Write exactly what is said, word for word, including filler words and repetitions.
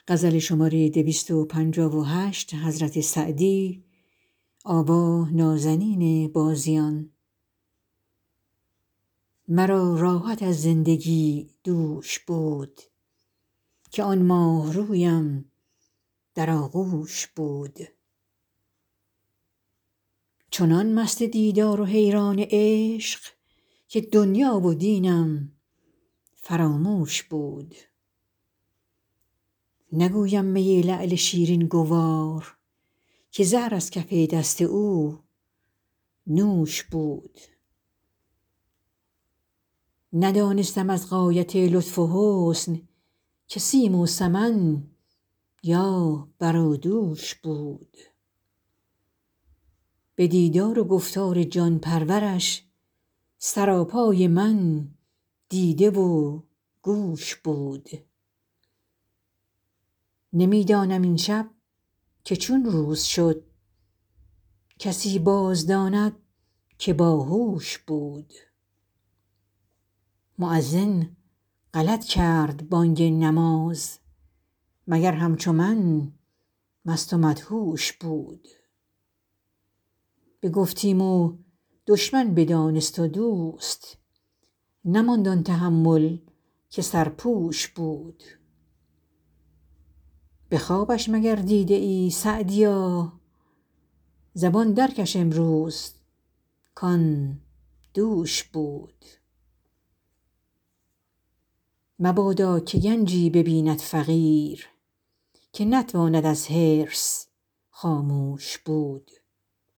مرا راحت از زندگی دوش بود که آن ماه رویم در آغوش بود. چنان مست دیدار و حیران عشق که دنیا و دینم فراموش بود. نگویم می لعل شیرین گوار که زهر از کف دست او نوش بود. ندانستم از غایت لطف و حسن که سیم و سمن یا بر و دوش بود. به دیدار و گفتار جان پرورش سراپای من دیده و گوش بود. نمی دانم این شب که چون روز شد، کسی باز داند که باهوش بود. مؤذن غلط کرد بانگ نماز مگر همچو من مست و مدهوش بود. بگفتیم و دشمن بدانست و دوست، نماند آن تحمل که سرپوش بود. به خوابش مگر دیده ای سعدیا، زبان درکش امروز کان دوش بود. مبادا که گنجی ببیند فقیر که نتواند از حرص خاموش بود.